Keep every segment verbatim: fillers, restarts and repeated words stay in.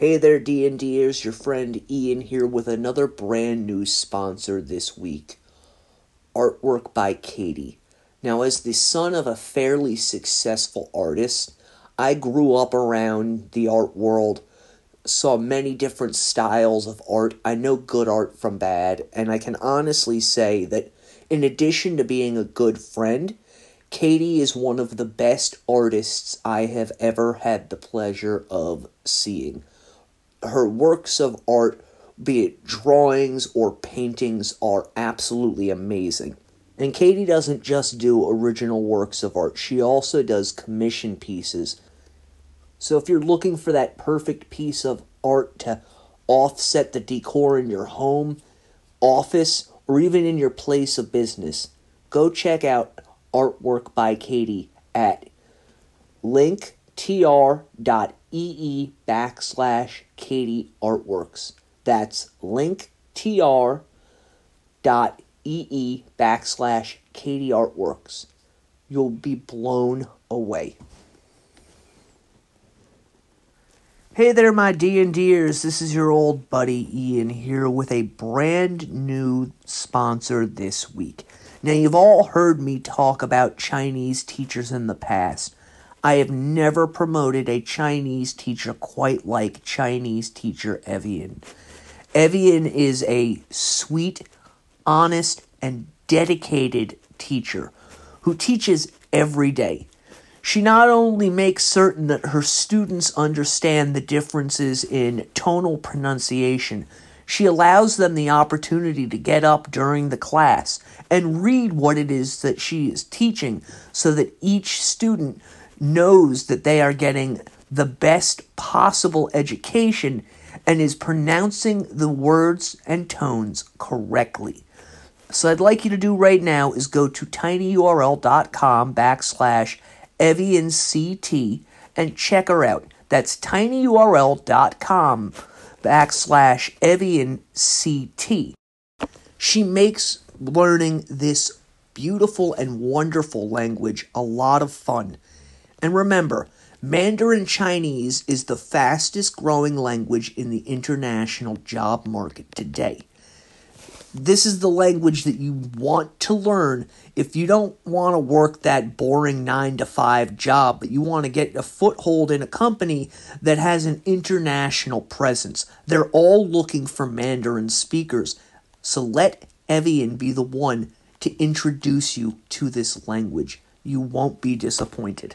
Hey there, D and Ders, your friend Ian here with another brand new sponsor this week, Artwork by Katie. Now, as the son of a fairly successful artist, I grew up around the art world, saw many different styles of art. I know good art from bad, and I can honestly say that in addition to being a good friend, Katie is one of the best artists I have ever had the pleasure of seeing. Her works of art, be it drawings or paintings, are absolutely amazing. And Katie doesn't just do original works of art, she also does commission pieces. So if you're looking for that perfect piece of art to offset the decor in your home, office, or even in your place of business, go check out Artwork by Katie at linktr.ee backslash Katie Artworks. That's linktr.ee backslash Katie Artworks. You'll be blown away. Hey there, my D and Ders. This is your old buddy Ian here with a brand new sponsor this week. Now, you've all heard me talk about Chinese teachers in the past. I have never promoted a Chinese teacher quite like Chinese teacher Evian. Evian is a sweet, honest, and dedicated teacher who teaches every day. She not only makes certain that her students understand the differences in tonal pronunciation, she allows them the opportunity to get up during the class and read what it is that she is teaching so that each student knows that they are getting the best possible education and is pronouncing the words and tones correctly. So I'd like you to do right now is go to tinyurl.com backslash EvianCT and check her out. That's tinyurl.com backslash EvianCT. She makes learning this beautiful and wonderful language a lot of fun. And remember, Mandarin Chinese is the fastest growing language in the international job market today. This is the language that you want to learn if you don't want to work that boring nine to five job, but you want to get a foothold in a company that has an international presence. They're all looking for Mandarin speakers. So let Evian be the one to introduce you to this language. You won't be disappointed.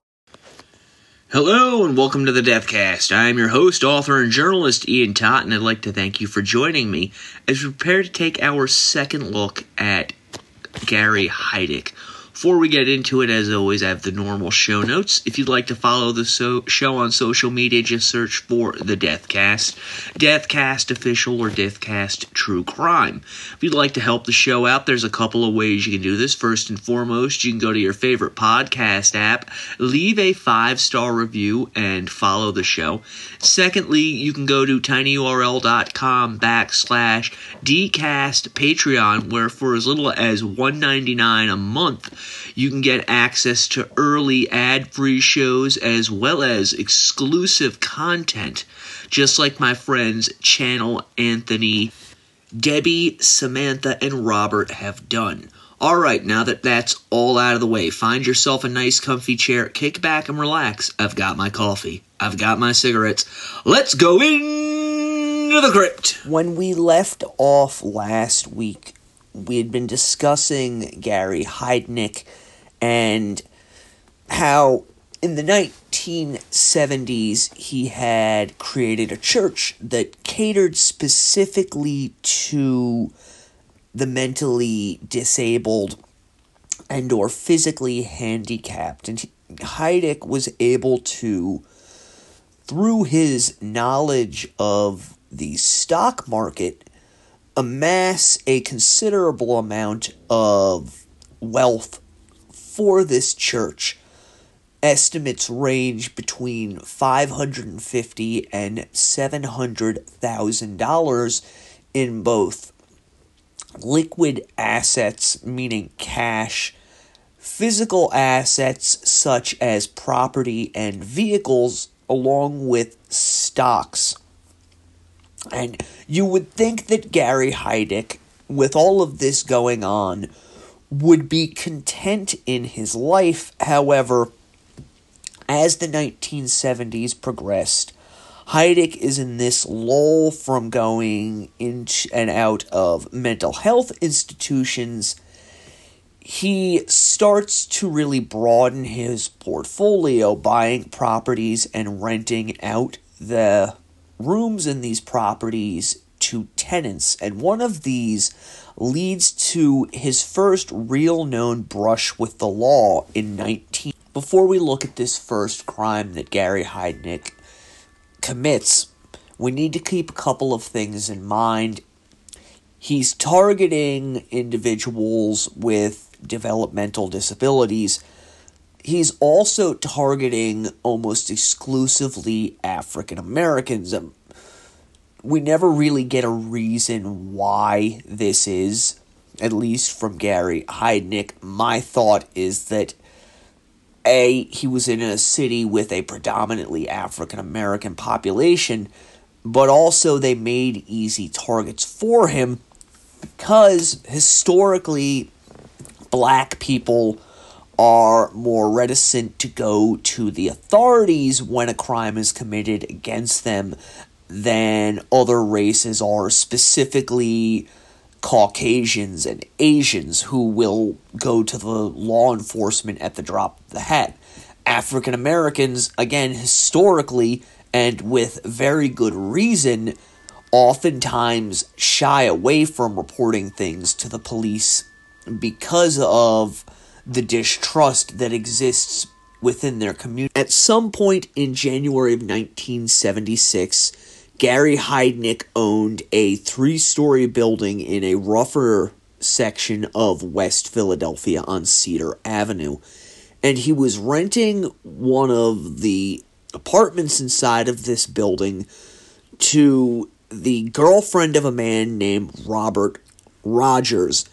Hello and welcome to the Deathcast. I am your host, author, and journalist Ian Tott, and I'd like to thank you for joining me as we prepare to take our second look at Gary Heidich. Before we get into it, as always, I have the normal show notes. If you'd like to follow the so- show on social media, just search for The Deathcast, Deathcast Official, or Deathcast True Crime. If you'd like to help the show out, there's a couple of ways you can do this. First and foremost, you can go to your favorite podcast app, leave a five-star review, and follow the show. Secondly, you can go to tinyurl.com backslash Dcast Patreon, where for as little as one dollar and ninety-nine cents a month, you can get access to early ad-free shows as well as exclusive content, just like my friends Channel Anthony, Debbie, Samantha, and Robert have done. Alright, now that that's all out of the way, find yourself a nice comfy chair, kick back and relax. I've got my coffee. I've got my cigarettes. Let's go into the crypt! When we left off last week, we had been discussing Gary Heidich and how in the nineteen seventies he had created a church that catered specifically to the mentally disabled and or physically handicapped. And Heidich was able to, through his knowledge of the stock market, amass a considerable amount of wealth for this church. Estimates range between five hundred fifty thousand dollars and seven hundred thousand dollars in both liquid assets, meaning cash, physical assets such as property and vehicles, along with stocks. And you would think that Gary Heidnik, with all of this going on, would be content in his life. However, as the nineteen seventies progressed, Heidnik is in this lull from going in and out of mental health institutions. He starts to really broaden his portfolio, buying properties and renting out the rooms in these properties to tenants. And one of these leads to his first real known brush with the law in nineteen. Before we look at this first crime that Gary Heidnik commits, we need to keep a couple of things in mind. He's targeting individuals with developmental disabilities. He's also targeting almost exclusively African Americans. Um, we never really get a reason why this is, at least from Gary Heidnik. My thought is that A, he was in a city with a predominantly African American population, but also they made easy targets for him because historically black people are more reticent to go to the authorities when a crime is committed against them than other races are, specifically Caucasians and Asians, who will go to the law enforcement at the drop of the hat. African Americans, again, historically, and with very good reason, oftentimes shy away from reporting things to the police because of the distrust that exists within their community. At some point in January of nineteen seventy-six, Gary Heidnik owned a three-story building in a rougher section of West Philadelphia on Cedar Avenue, and he was renting one of the apartments inside of this building to the girlfriend of a man named Robert Rogers.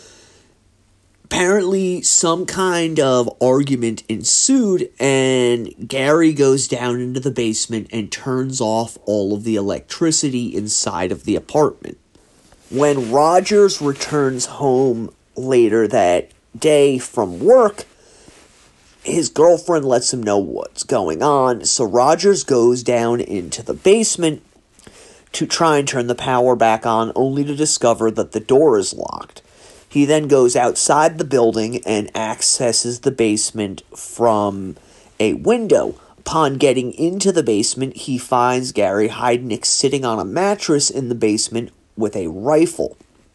Apparently, some kind of argument ensued, and Gary goes down into the basement and turns off all of the electricity inside of the apartment. When Rogers returns home later that day from work, his girlfriend lets him know what's going on, so Rogers goes down into the basement to try and turn the power back on, only to discover that the door is locked. He then goes outside the building and accesses the basement from a window. Upon getting into the basement, he finds Gary Heidnik sitting on a mattress in the basement with a rifle.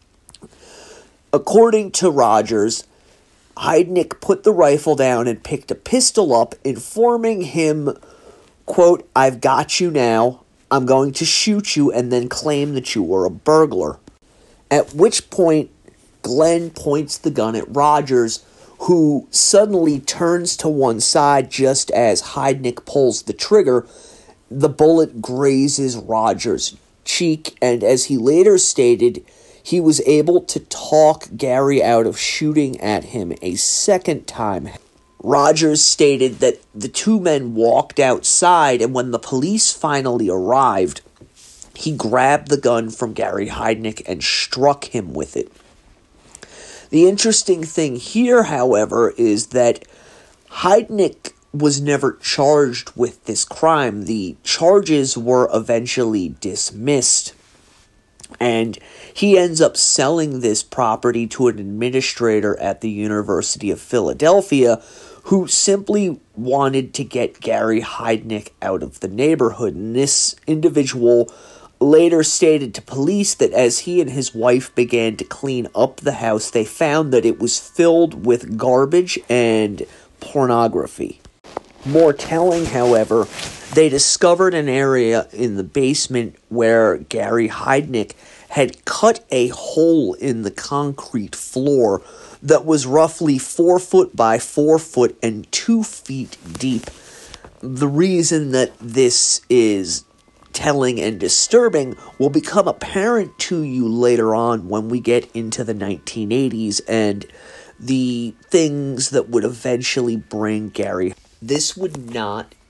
According to Rogers, Heidnik put the rifle down and picked a pistol up, informing him, quote, "I've got you now. I'm going to shoot you," and then claim that you were a burglar. At which point, Glenn points the gun at Rogers, who suddenly turns to one side just as Heidnik pulls the trigger. The bullet grazes Rogers' cheek, and as he later stated, he was able to talk Gary out of shooting at him a second time. Rogers stated that the two men walked outside, and when the police finally arrived, he grabbed the gun from Gary Heidnik and struck him with it. The interesting thing here, however, is that Heidnik was never charged with this crime. The charges were eventually dismissed, and he ends up selling this property to an administrator at the University of Philadelphia who simply wanted to get Gary Heidnik out of the neighborhood. And this individual later stated to police that as he and his wife began to clean up the house, they found that it was filled with garbage and pornography. More telling, however, they discovered an area in the basement where Gary Heidnik had cut a hole in the concrete floor that was roughly four foot by four foot and two feet deep. The reason that this is telling and disturbing will become apparent to you later on when we get into the nineteen eighties and the things that would eventually bring Gary. This would not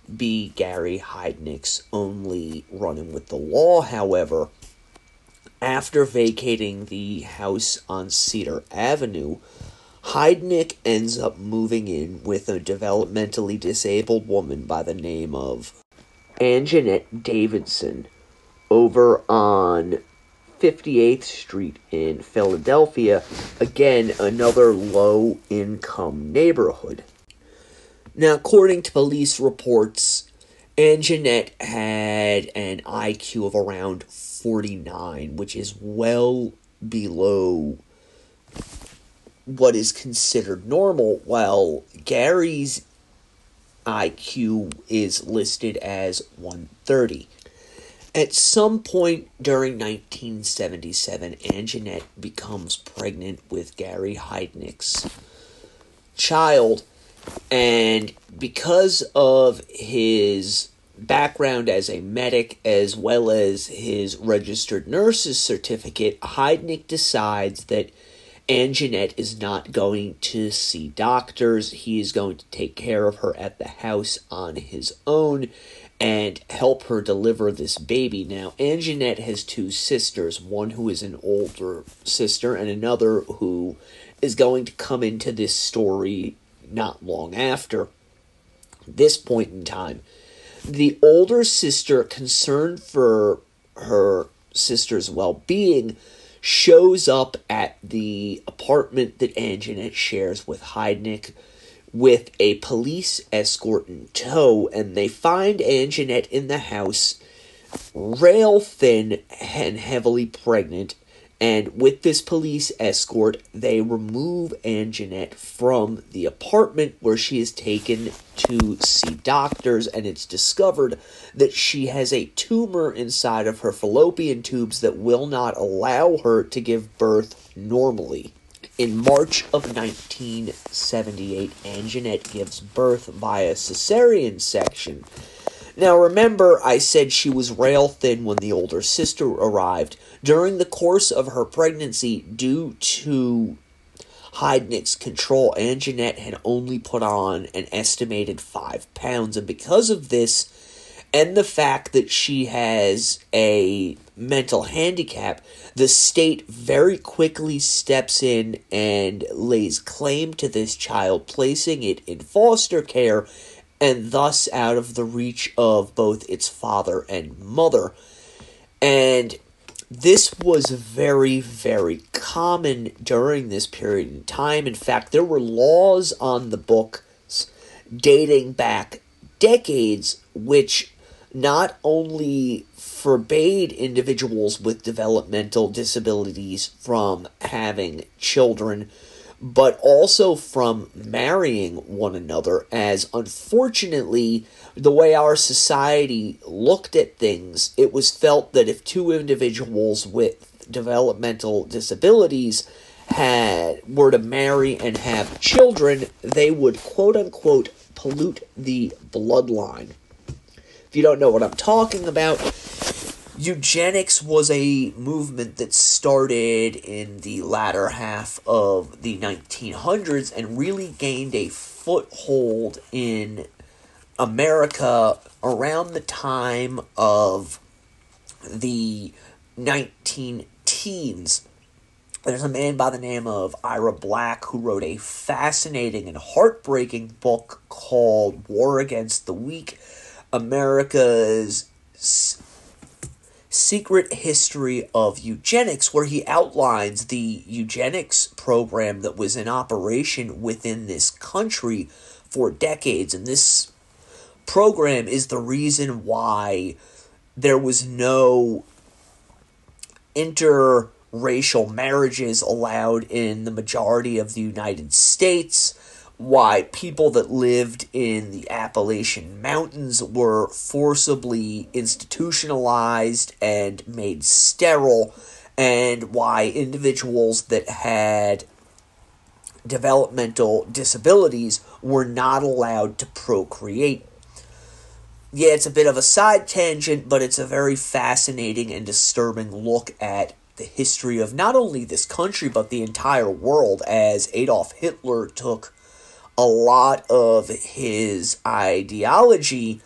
be Gary Heidnick's only run-in with the law, however. After vacating the house on Cedar Avenue, Heidnick ends up moving in with a developmentally disabled woman by the name of Anjanette Davidson over on fifty-eighth Street in Philadelphia, again, another low-income neighborhood. Now, according to police reports, Anjanette had an I Q of around forty-nine, which is well below what is considered normal, while Gary's I Q is listed as one thirty. At some point during nineteen seventy-seven, Anjanette becomes pregnant with Gary Heidnick's child, and because of his background as a medic as well as his registered nurse's certificate, Heidnick decides that Anjanette is not going to see doctors. He is going to take care of her at the house on his own and help her deliver this baby. Now, Anjanette has two sisters, one who is an older sister and another who is going to come into this story not long after this point in time. The older sister, concerned for her sister's well-being, shows up at the apartment that Anjanette shares with Heidnick with a police escort in tow, and they find Anjanette in the house, rail thin and heavily pregnant, and with this police escort, they remove Anjanette from the apartment where she is taken to see doctors, and it's discovered that she has a tumor inside of her fallopian tubes that will not allow her to give birth normally. In March of nineteen seventy-eight, Anjanette gives birth via cesarean section. Now remember, I said she was rail thin when the older sister arrived. During the course of her pregnancy, due to Heidnick's control, Anjanette had only put on an estimated five pounds, and because of this, and the fact that she has a mental handicap, the state very quickly steps in and lays claim to this child, placing it in foster care, and thus out of the reach of both its father and mother. And this was very, very common during this period in time. In fact, there were laws on the books dating back decades which not only forbade individuals with developmental disabilities from having children, but also from marrying one another, as unfortunately, the way our society looked at things, it was felt that if two individuals with developmental disabilities had were to marry and have children, they would quote-unquote pollute the bloodline. If you don't know what I'm talking about, eugenics was a movement that started in the latter half of the nineteen hundreds and really gained a foothold in America around the time of the nineteen teens. There's a man by the name of Ira Black who wrote a fascinating and heartbreaking book called War Against the Weak, America's Secret History of Eugenics, where he outlines the eugenics program that was in operation within this country for decades. And this program is the reason why there was no interracial marriages allowed in the majority of the United States, why people that lived in the Appalachian Mountains were forcibly institutionalized and made sterile, and why individuals that had developmental disabilities were not allowed to procreate. Yeah, it's a bit of a side tangent, but it's a very fascinating and disturbing look at the history of not only this country, but the entire world, as Adolf Hitler took a lot of his ideology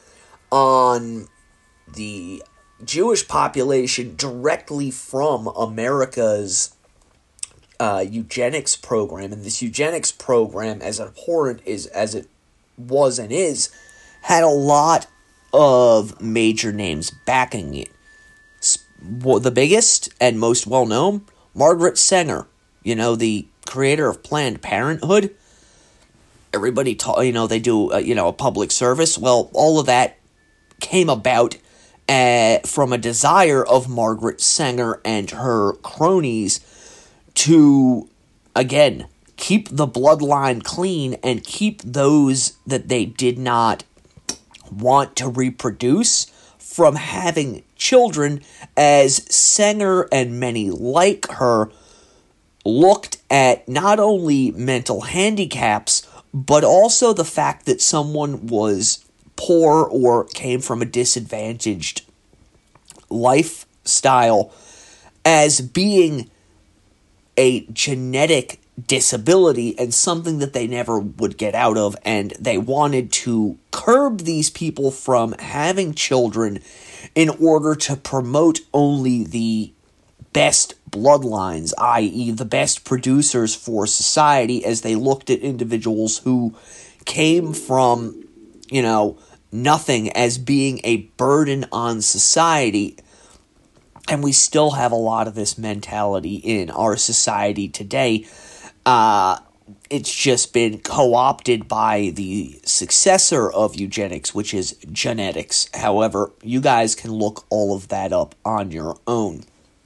on the Jewish population directly from America's uh, eugenics program. And this eugenics program, as abhorrent is, as it was and is, had a lot of major names backing it. The biggest and most well-known, Margaret Sanger, you know, the creator of Planned Parenthood. Everybody, ta- you know, they do, uh, you know, a public service. Well, all of that came about uh, from a desire of Margaret Sanger and her cronies to, again, keep the bloodline clean and keep those that they did not want to reproduce from having children, as Sanger and many like her looked at not only mental handicaps, but also the fact that someone was poor or came from a disadvantaged lifestyle as being a genetic disability and something that they never would get out of, and they wanted to curb these people from having children in order to promote only the best bloodlines, that is the best producers for society, as they looked at individuals who came from, you know, nothing as being a burden on society. And we still have a lot of this mentality in our society today. Uh, it's just been co-opted by the successor of eugenics, which is genetics. However, you guys can look all of that up on your own.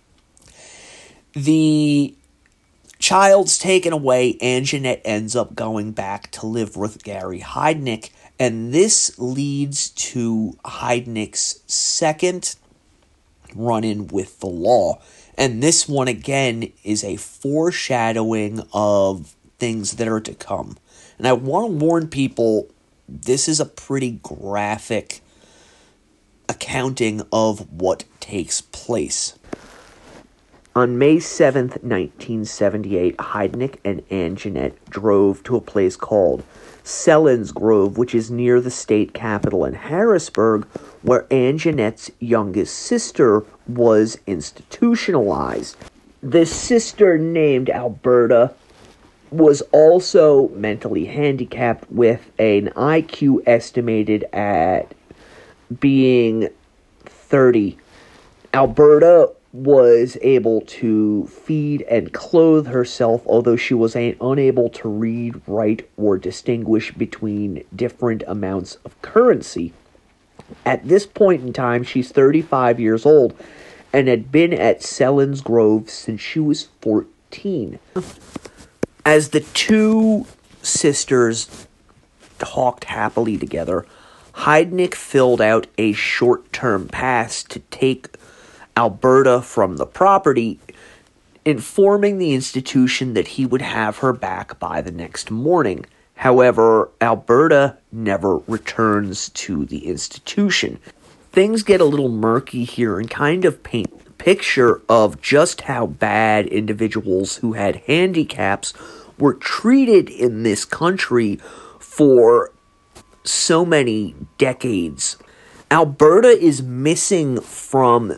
The child's taken away, and Jeanette ends up going back to live with Gary Heidnik, and this leads to Heidnik's second run-in with the law. And this one, again, is a foreshadowing of things that are to come. And I want to warn people, this is a pretty graphic accounting of what takes place. On May seventh, nineteen seventy-eight, Heidnik and Ann Jeanette drove to a place called Selinsgrove, which is near the state capital in Harrisburg, where Ann Jeanette's youngest sister was institutionalized. This sister, named Alberta, was also mentally handicapped with an I Q estimated at being thirty. Alberta was able to feed and clothe herself, although she was a- unable to read, write, or distinguish between different amounts of currency. At this point in time, she's thirty-five years old and had been at Selinsgrove since she was fourteen. As the two sisters talked happily together, Heidnik filled out a short-term pass to take Alberta from the property, informing the institution that he would have her back by the next morning. However, Alberta never returns to the institution. Things get a little murky here and kind of paint the picture of just how bad individuals who had handicaps were treated in this country for so many decades. Alberta is missing from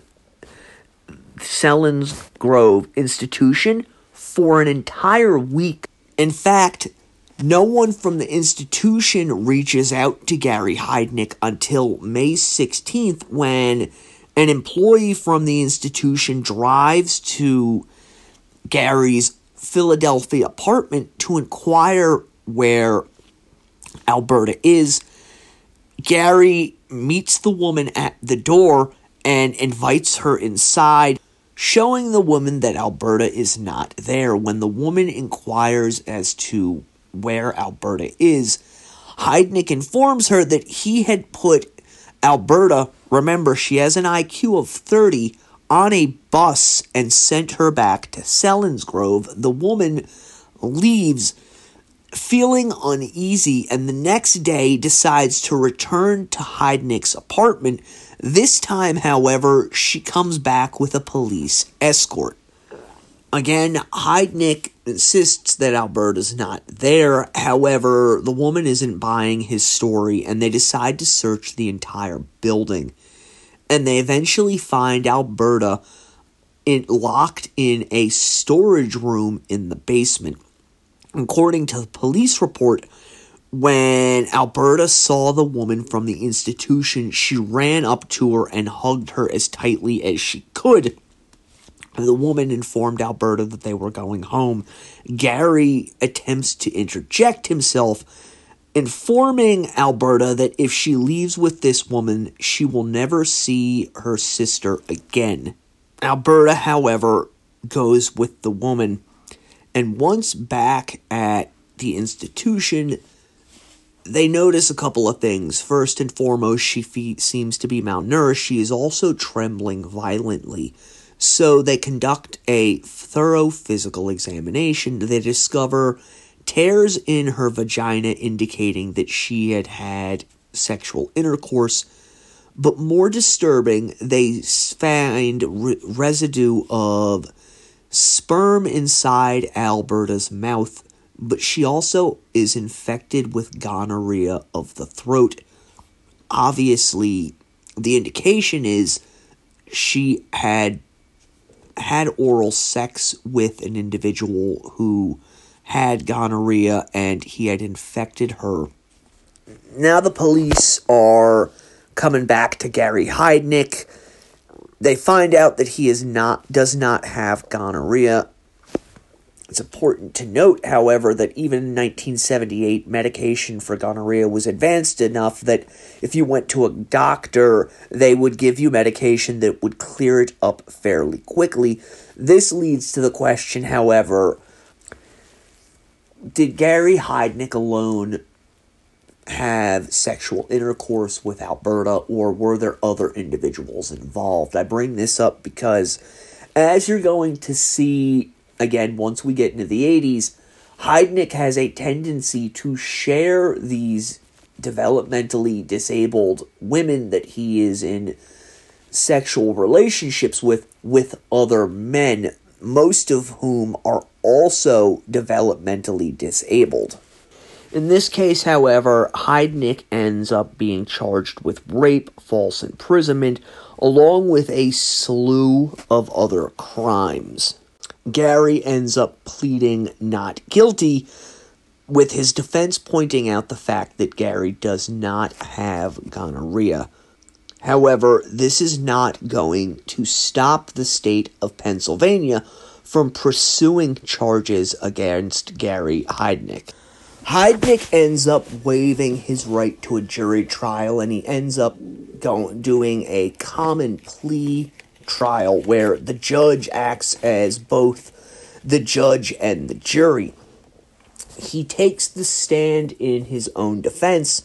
Selinsgrove institution for an entire week. In fact, no one from the institution reaches out to Gary Heidnik until May sixteenth, when an employee from the institution drives to Gary's Philadelphia apartment to inquire where Alberta is. Gary meets the woman at the door and invites her inside, showing the woman that Alberta is not there. When the woman inquires as to where Alberta is, Heidnik informs her that he had put Alberta, remember she has an I Q of thirty, on a bus and sent her back to Selinsgrove. The woman leaves feeling uneasy, and the next day decides to return to Heidnik's apartment. This time, however, she comes back with a police escort. Again, Heidnik insists that Alberta's not there. However, the woman isn't buying his story, and they decide to search the entire building. And they eventually find Alberta in, locked in a storage room in the basement. According to the police report, when Alberta saw the woman from the institution, she ran up to her and hugged her as tightly as she could. The woman informed Alberta that they were going home. Gary attempts to interject himself, informing Alberta that if she leaves with this woman, she will never see her sister again. Alberta, however, goes with the woman, and once back at the institution, they notice a couple of things. First and foremost, she fe- seems to be malnourished. She is also trembling violently. So they conduct a thorough physical examination. They discover tears in her vagina indicating that she had had sexual intercourse. But more disturbing, they find re- residue of sperm inside Alberta's mouth. But she also is infected with gonorrhea of the throat. Obviously, the indication is she had had oral sex with an individual who had gonorrhea, and he had infected her. Now the police are coming back to Gary Heidnik. They find out that he is not does not have gonorrhea. It's important to note, however, that even in nineteen seventy-eight, medication for gonorrhea was advanced enough that if you went to a doctor, they would give you medication that would clear it up fairly quickly. This leads to the question, however, did Gary Heidnik alone have sexual intercourse with Alberta, or were there other individuals involved? I bring this up because, as you're going to see again, once we get into the eighties, Heidnik has a tendency to share these developmentally disabled women that he is in sexual relationships with, with other men, most of whom are also developmentally disabled. In this case, however, Heidnik ends up being charged with rape, false imprisonment, along with a slew of other crimes. Gary ends up pleading not guilty, with his defense pointing out the fact that Gary does not have gonorrhea. However, this is not going to stop the state of Pennsylvania from pursuing charges against Gary Heidnik. Heidnik ends up waiving his right to a jury trial, and he ends up going, doing a common plea trial where the judge acts as both the judge and the jury. He takes the stand in his own defense,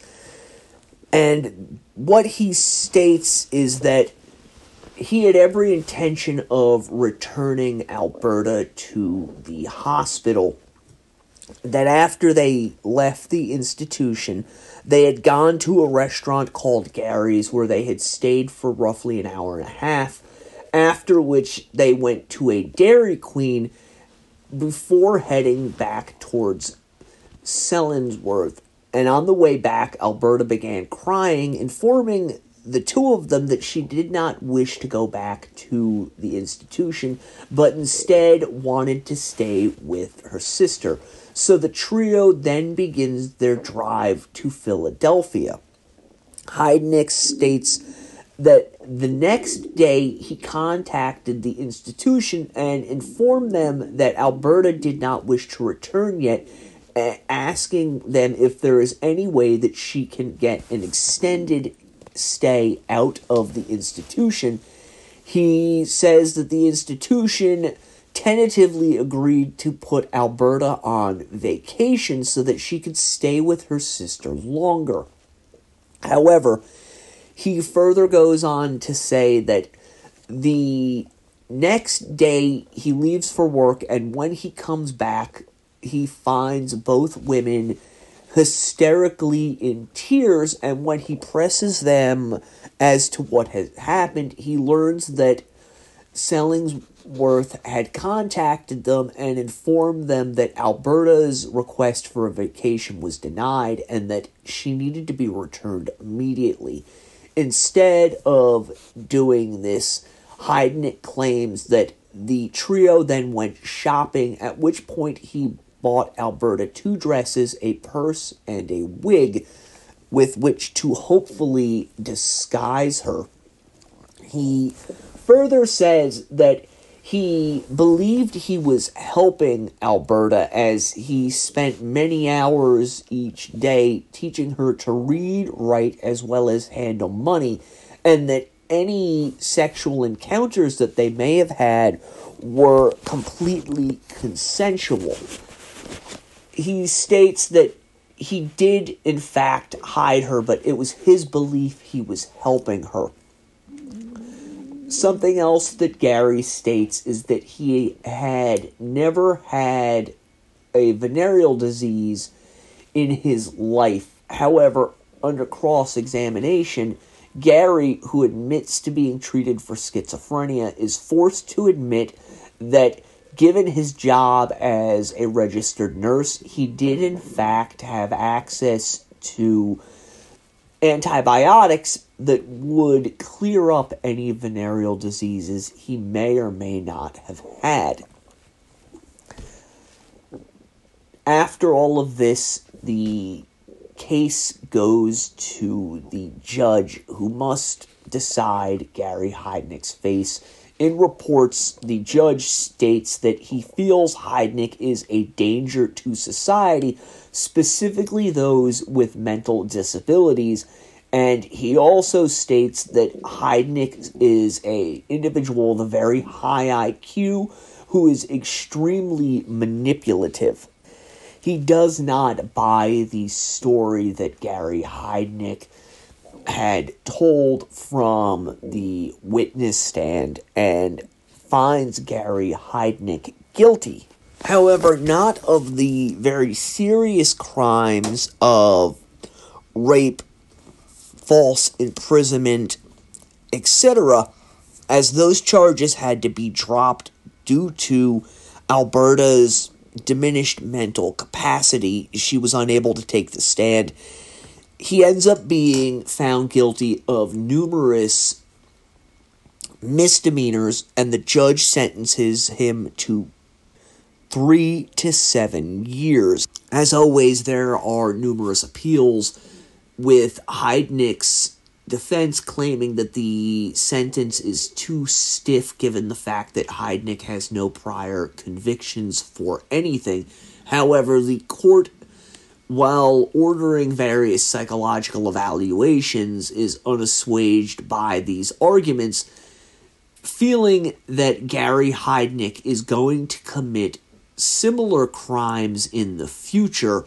and what he states is that he had every intention of returning Alberta to the hospital, that after they left the institution, they had gone to a restaurant called Gary's where they had stayed for roughly an hour and a half, after which they went to a Dairy Queen before heading back towards Sellingsworth. And on the way back, Alberta began crying, informing the two of them that she did not wish to go back to the institution, but instead wanted to stay with her sister. So the trio then begins their drive to Philadelphia. Heidnik states that the next day he contacted the institution and informed them that Alberta did not wish to return yet, asking them if there is any way that she can get an extended stay out of the institution. He says that the institution tentatively agreed to put Alberta on vacation so that she could stay with her sister longer. However, he further goes on to say that the next day he leaves for work, and when he comes back, he finds both women hysterically in tears, and when he presses them as to what has happened, he learns that Sellingsworth had contacted them and informed them that Alberta's request for a vacation was denied and that she needed to be returned immediately. Instead of doing this, Heidnik claims that the trio then went shopping, at which point he bought Alberta two dresses, a purse, and a wig with which to hopefully disguise her. He further says that he believed he was helping Alberta as he spent many hours each day teaching her to read, write, as well as handle money, and that any sexual encounters that they may have had were completely consensual. He states that he did, in fact, hide her, but it was his belief he was helping her. Something else that Gary states is that he had never had a venereal disease in his life. However, under cross-examination, Gary, who admits to being treated for schizophrenia, is forced to admit that given his job as a registered nurse, he did in fact have access to antibiotics that would clear up any venereal diseases he may or may not have had. After all of this, the case goes to the judge, who must decide Gary Heidnik's fate. In reports, the judge states that he feels Heidnik is a danger to society, specifically those with mental disabilities, and he also states that Heidnik is an individual with a very high I Q who is extremely manipulative. He does not buy the story that Gary Heidnik had told from the witness stand and finds Gary Heidnik guilty. However, not of the very serious crimes of rape, false imprisonment, et cetera, as those charges had to be dropped due to Alberta's diminished mental capacity. She was unable to take the stand. He ends up being found guilty of numerous misdemeanors, and the judge sentences him to three to seven years. As always, there are numerous appeals, with Heidnik's defense claiming that the sentence is too stiff given the fact that Heidnik has no prior convictions for anything. However, the court, while ordering various psychological evaluations, is unassuaged by these arguments, feeling that Gary Heidnik is going to commit similar crimes in the future,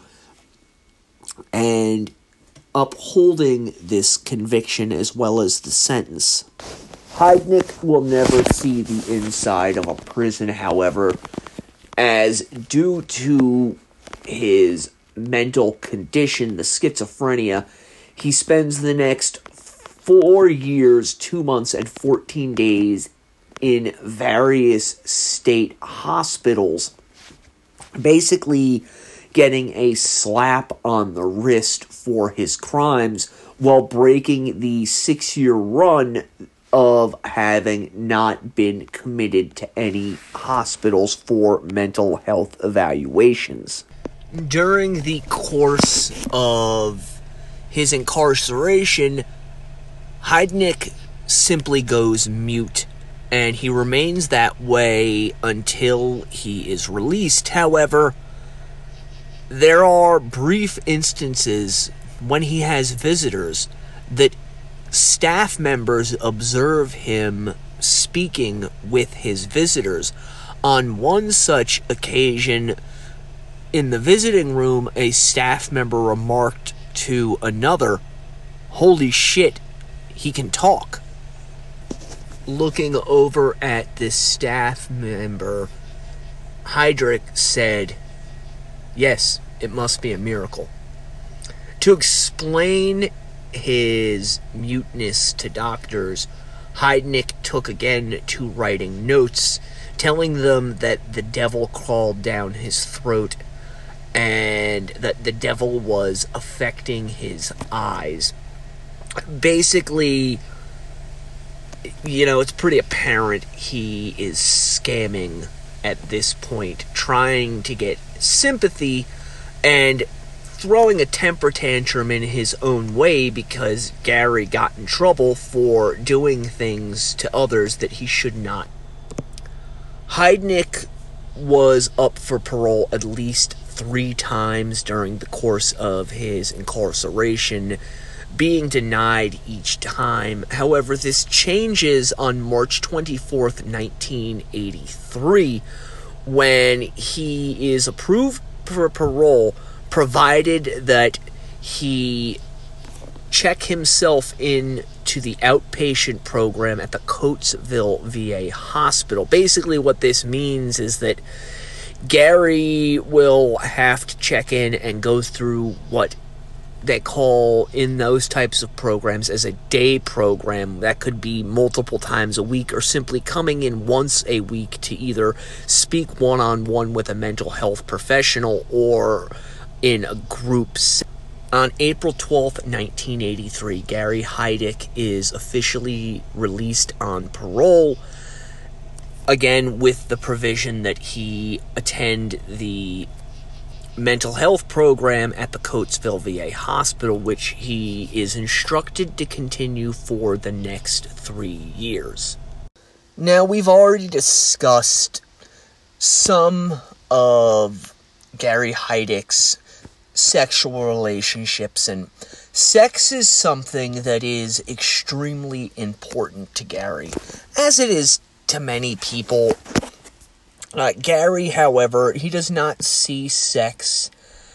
and upholding this conviction as well as the sentence. Heidnik will never see the inside of a prison, however, as due to his mental condition, the schizophrenia, he spends the next four years, two months, and fourteen days in various state hospitals, basically getting a slap on the wrist for his crimes while breaking the six-year run of having not been committed to any hospitals for mental health evaluations. During the course of his incarceration, Heidnik simply goes mute, and he remains that way until he is released. However, there are brief instances when he has visitors that staff members observe him speaking with his visitors. On one such occasion, in the visiting room, a staff member remarked to another, "Holy shit, he can talk." Looking over at this staff member, Heidnik said, "Yes, it must be a miracle." To explain his muteness to doctors, Heidnik took again to writing notes, telling them that the devil crawled down his throat and that the devil was affecting his eyes. Basically, you know, it's pretty apparent he is scamming at this point, trying to get sympathy and throwing a temper tantrum in his own way because Gary got in trouble for doing things to others that he should not. Heidnik was up for parole at least three times during the course of his incarceration, being denied each time. However, this changes on March twenty-fourth, nineteen eighty-three, when he is approved for parole, provided that he check himself in to the outpatient program at the Coatesville V A hospital. Basically, what this means is that Gary will have to check in and go through what they call in those types of programs as a day program. That could be multiple times a week or simply coming in once a week to either speak one-on-one with a mental health professional or in a group setting. On April twelfth, nineteen eighty-three, Gary Heidnik is officially released on parole, again with the provision that he attend the mental health program at the Coatesville V A hospital, which he is instructed to continue for the next three years. Now, we've already discussed some of Gary Heidnik's sexual relationships, and sex is something that is extremely important to Gary, as it is to many people. Uh, Gary, however, he does not see sex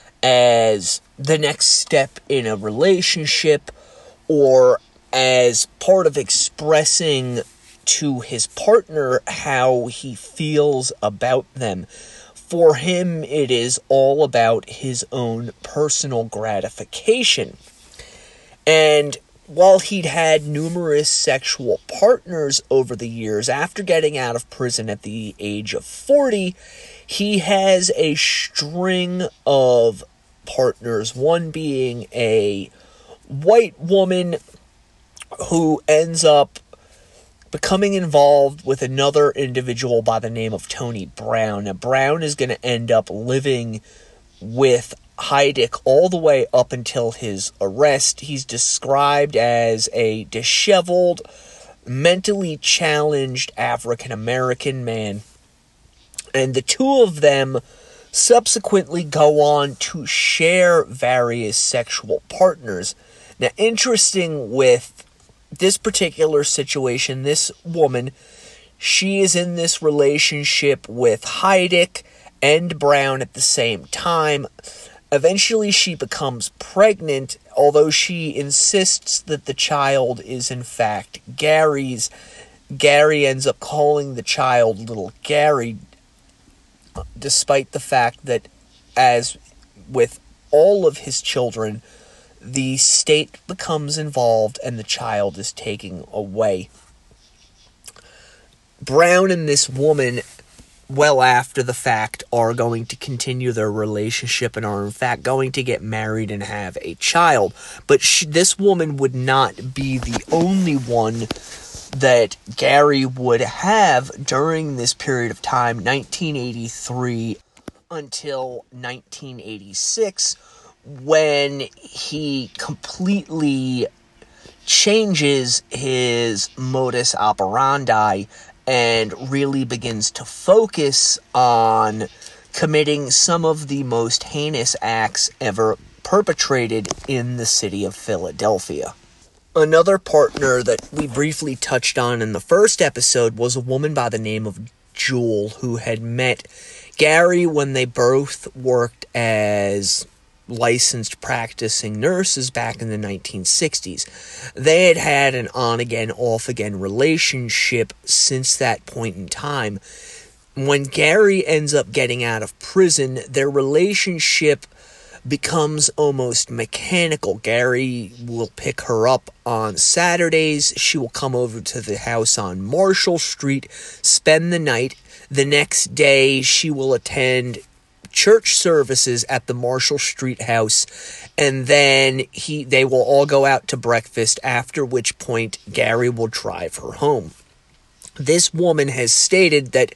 as the next step in a relationship or as part of expressing to his partner how he feels about them. For him, it is all about his own personal gratification. And while he'd had numerous sexual partners over the years, after getting out of prison at the age of forty, he has a string of partners, one being a white woman who ends up becoming involved with another individual by the name of Tony Brown. Now, Brown is going to end up living with Heidnik all the way up until his arrest. He's described as a disheveled, mentally challenged African-American man. And the two of them subsequently go on to share various sexual partners. Now, interesting with this particular situation, this woman, she is in this relationship with Heidnik and Brown at the same time. Eventually, she becomes pregnant, although she insists that the child is in fact Gary's. Gary ends up calling the child Little Gary, despite the fact that, as with all of his children, the state becomes involved and the child is taken away. Brown and this woman, well after the fact, are going to continue their relationship and are in fact going to get married and have a child. But she, this woman would not be the only one that Gary would have during this period of time, nineteen eighty-three until nineteen eighty-six, when he completely changes his modus operandi and really begins to focus on committing some of the most heinous acts ever perpetrated in the city of Philadelphia. Another partner that we briefly touched on in the first episode was a woman by the name of Jewel, who had met Gary when they both worked as licensed practicing nurses back in the nineteen sixties. They had had an on-again, off-again relationship since that point in time. When Gary ends up getting out of prison, their relationship becomes almost mechanical. Gary will pick her up on Saturdays. She will come over to the house on Marshall Street, spend the night. The next day, she will attend church services at the Marshall Street house, and then he they will all go out to breakfast, after which point Gary will drive her home. This woman has stated that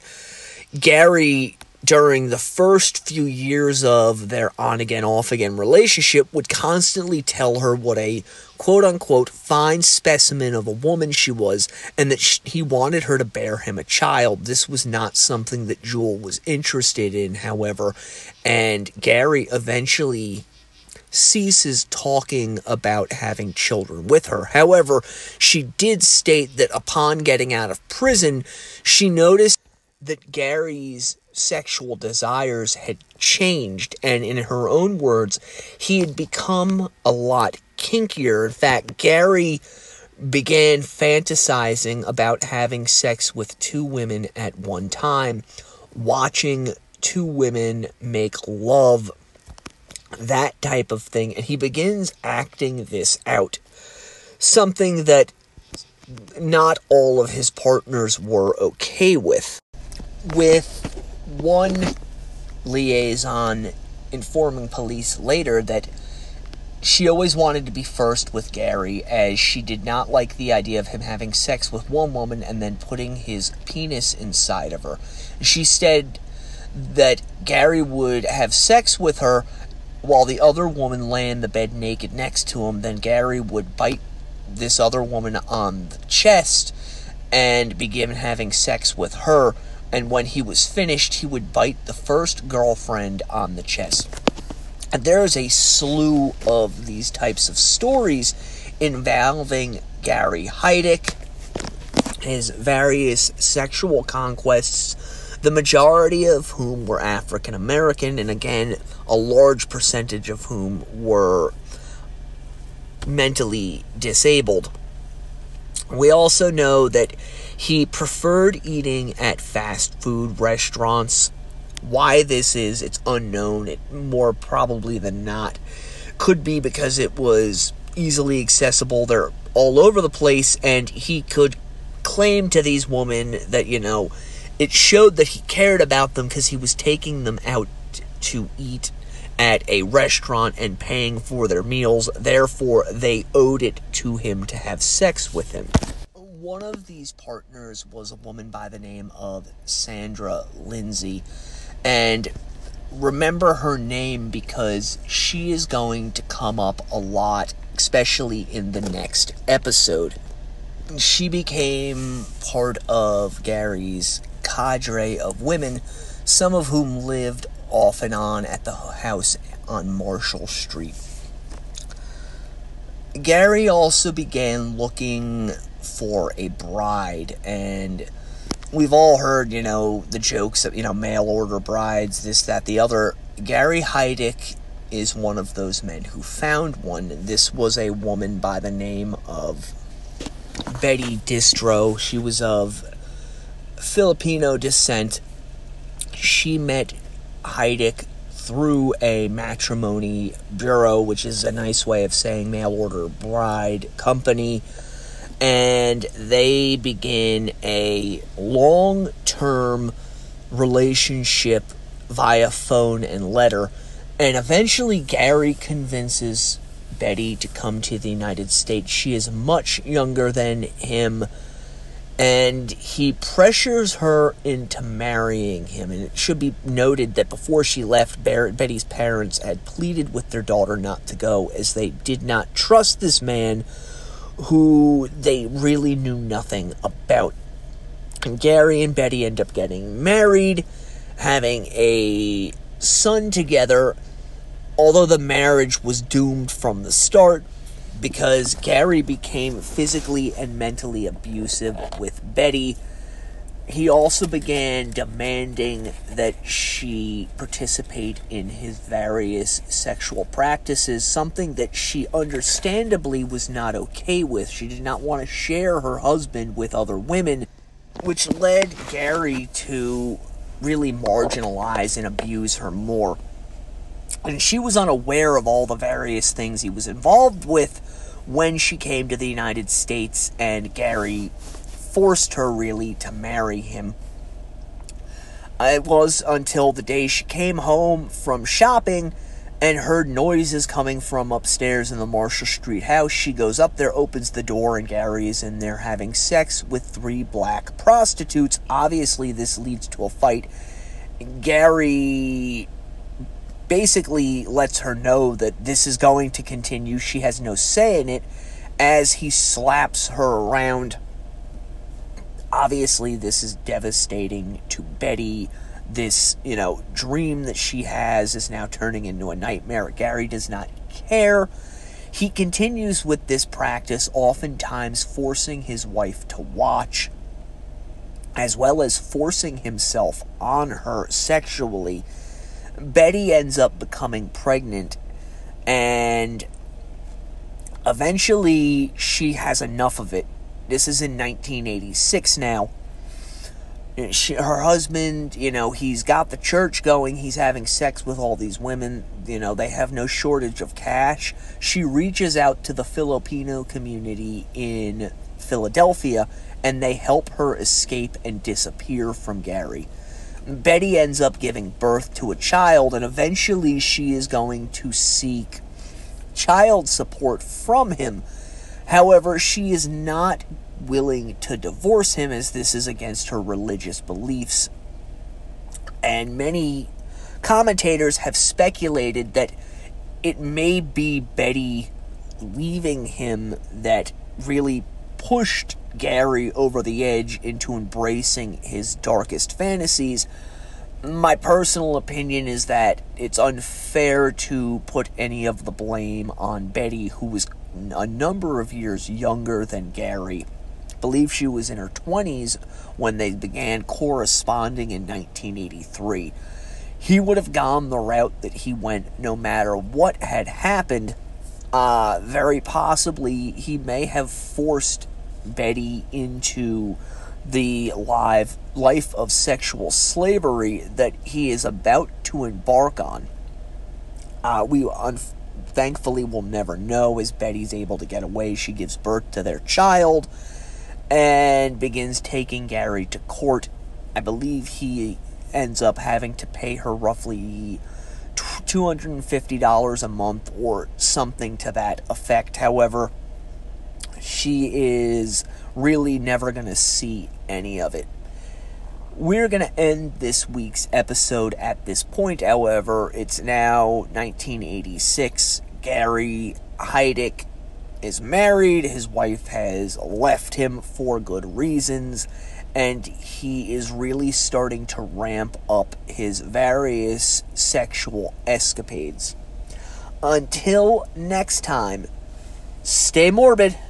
Gary, during the first few years of their on-again, off-again relationship, would constantly tell her what a quote-unquote fine specimen of a woman she was, and that she, he wanted her to bear him a child. This was not something that Jewel was interested in, however, and Gary eventually ceases talking about having children with her. However, she did state that upon getting out of prison, she noticed that Gary's sexual desires had changed, and in her own words, he had become a lot kinkier. In fact, Gary began fantasizing about having sex with two women at one time, watching two women make love, that type of thing, and he begins acting this out. Something that not all of his partners were okay with. With one liaison informing police later that she always wanted to be first with Gary, as she did not like the idea of him having sex with one woman and then putting his penis inside of her. She said that Gary would have sex with her while the other woman lay in the bed naked next to him. Then Gary would bite this other woman on the chest and begin having sex with her. And when he was finished, he would bite the first girlfriend on the chest. And there is a slew of these types of stories involving Gary Heidick, his various sexual conquests, the majority of whom were African American, and again, a large percentage of whom were mentally disabled. We also know that he preferred eating at fast food restaurants. Why this is, it's unknown. It more probably than not could be because it was easily accessible. They're all over the place, and he could claim to these women that, you know, it showed that he cared about them because he was taking them out to eat at a restaurant and paying for their meals. Therefore, they owed it to him to have sex with him. One of these partners was a woman by the name of Sandra Lindsay. And remember her name because she is going to come up a lot, especially in the next episode. She became part of Gary's cadre of women, some of whom lived off and on at the house on Marshall Street. Gary also began looking for a bride, and we've all heard, you know, the jokes of, you know, mail order brides, this, that, the other. Gary Heidick is one of those men who found one. This was a woman by the name of Betty Distro. She was of Filipino descent. She met Heidick through a matrimony bureau, which is a nice way of saying mail order bride company, and they begin a long-term relationship via phone and letter, and eventually Gary convinces Betty to come to the United States. She is much younger than him, and he pressures her into marrying him. And it should be noted that before she left, Betty's parents had pleaded with their daughter not to go, as they did not trust this man who they really knew nothing about. And Gary and Betty end up getting married, having a son together, although the marriage was doomed from the start, because Gary became physically and mentally abusive with Betty. He also began demanding that she participate in his various sexual practices, something that she understandably was not okay with. She did not want to share her husband with other women, which led Gary to really marginalize and abuse her more. And she was unaware of all the various things he was involved with when she came to the United States, and Gary forced her really to marry him. It was until the day she came home from shopping and heard noises coming from upstairs in the Marshall Street house. She goes up there, opens the door, and Gary is in there having sex with three black prostitutes. Obviously, this leads to a fight. Gary basically lets her know that this is going to continue. She has no say in it, as he slaps her around. Obviously, this is devastating to Betty. This, you know, dream that she has is now turning into a nightmare. Gary does not care. He continues with this practice, oftentimes forcing his wife to watch, as well as forcing himself on her sexually. Betty ends up becoming pregnant, and eventually she has enough of it. This is in nineteen eighty-six now. She, her husband, you know, he's got the church going. He's having sex with all these women. You know, they have no shortage of cash. She reaches out to the Filipino community in Philadelphia, and they help her escape and disappear from Gary. Betty ends up giving birth to a child, and eventually she is going to seek child support from him. However, she is not willing to divorce him, as this is against her religious beliefs. And many commentators have speculated that it may be Betty leaving him that really pushed Gary over the edge into embracing his darkest fantasies. My personal opinion is that it's unfair to put any of the blame on Betty, who was a number of years younger than Gary. I believe she was in her twenties when they began corresponding in nineteen eighty-three. He would have gone the route that he went no matter what had happened. Uh, very possibly he may have forced Betty into the live life of sexual slavery that he is about to embark on. Uh, we un- thankfully will never know, as Betty's able to get away. She gives birth to their child and begins taking Gary to court. I believe he ends up having to pay her roughly two hundred fifty dollars a month or something to that effect. However, she is really never going to see any of it. We're going to end this week's episode at this point. However, it's now nineteen eighty-six. Gary Heidick is married. His wife has left him for good reasons, and he is really starting to ramp up his various sexual escapades. Until next time, stay morbid.